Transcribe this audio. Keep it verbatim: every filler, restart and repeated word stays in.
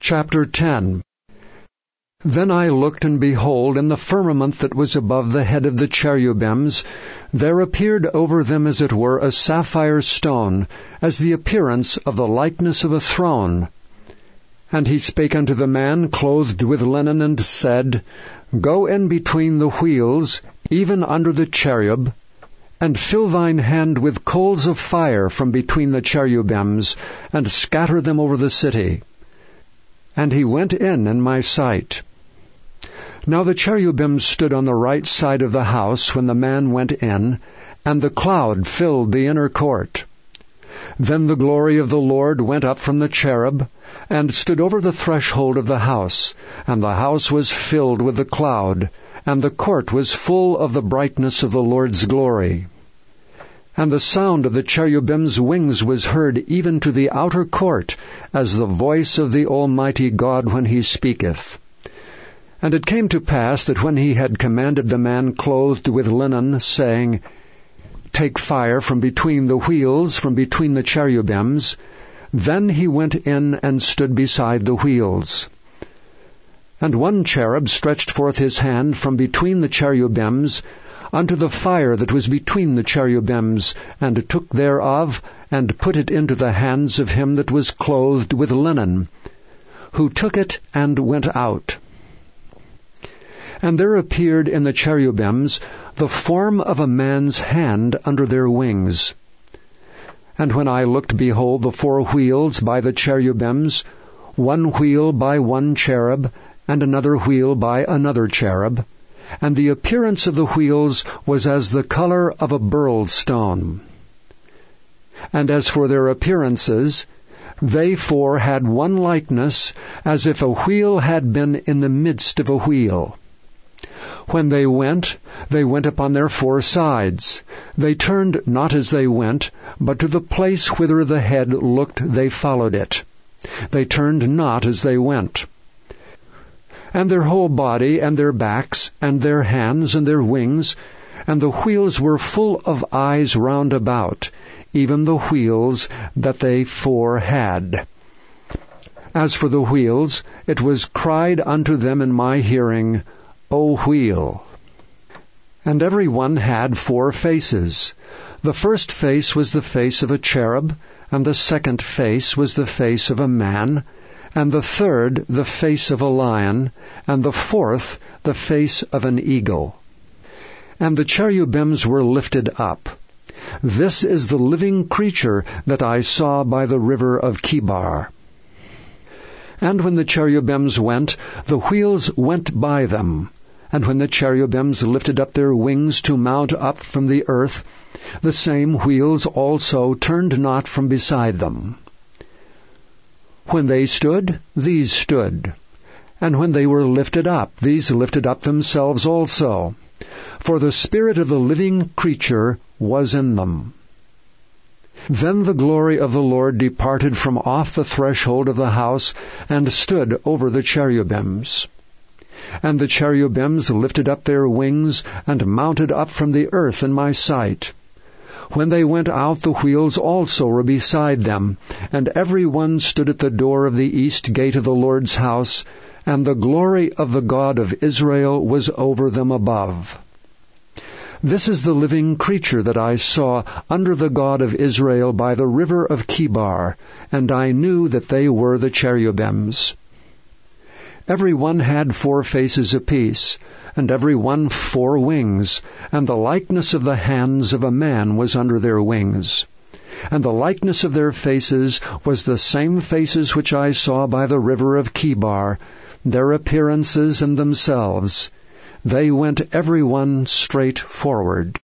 Chapter ten. Then I looked, and behold, in the firmament that was above the head of the cherubims, there appeared over them as it were a sapphire stone, as the appearance of the likeness of a throne. And he spake unto the man clothed with linen, and said, Go in between the wheels, even under the cherub, and fill thine hand with coals of fire from between the cherubims, and scatter them over the city. And he went in in my sight. Now the cherubims stood on the right side of the house when the man went in, and the cloud filled the inner court. Then the glory of the Lord went up from the cherub, and stood over the threshold of the house, and the house was filled with the cloud, and the court was full of the brightness of the Lord's glory. And the sound of the cherubim's wings was heard even to the outer court, as the voice of the Almighty God when he speaketh. And it came to pass that when he had commanded the man clothed with linen, saying, Take fire from between the wheels, from between the cherubims, then he went in and stood beside the wheels. And one cherub stretched forth his hand from between the cherubims unto the fire that was between the cherubims, and took thereof, and put it into the hands of him that was clothed with linen, who took it and went out. And there appeared in the cherubims the form of a man's hand under their wings. And when I looked, behold, the four wheels by the cherubims, one wheel by one cherub, and another wheel by another cherub, and the appearance of the wheels was as the color of a beryl stone. And as for their appearances, they four had one likeness, as if a wheel had been in the midst of a wheel. When they went, they went upon their four sides. They turned not as they went, but to the place whither the head looked they followed it. They turned not as they went. And their whole body, and their backs, and their hands, and their wings, and the wheels were full of eyes round about, even the wheels that they four had. As for the wheels, it was cried unto them in my hearing, O wheel! And every one had four faces. The first face was the face of a cherub, and the second face was the face of a man, and the third the face of a lion, and the fourth the face of an eagle. And the cherubims were lifted up. This is the living creature that I saw by the river of Chebar. And when the cherubims went, the wheels went by them. And when the cherubims lifted up their wings to mount up from the earth, the same wheels also turned not from beside them. When they stood, these stood. And when they were lifted up, these lifted up themselves also. For the spirit of the living creature was in them. Then the glory of the Lord departed from off the threshold of the house, and stood over the cherubims. And the cherubims lifted up their wings, and mounted up from the earth in my sight. When they went out, the wheels also were beside them, and every one stood at the door of the east gate of the Lord's house, and the glory of the God of Israel was over them above. This is the living creature that I saw under the God of Israel by the river of Chebar, and I knew that they were the cherubims. Every one had four faces apiece, and every one four wings, and the likeness of the hands of a man was under their wings. And the likeness of their faces was the same faces which I saw by the river of Chebar, their appearances and themselves. They went every one straight forward.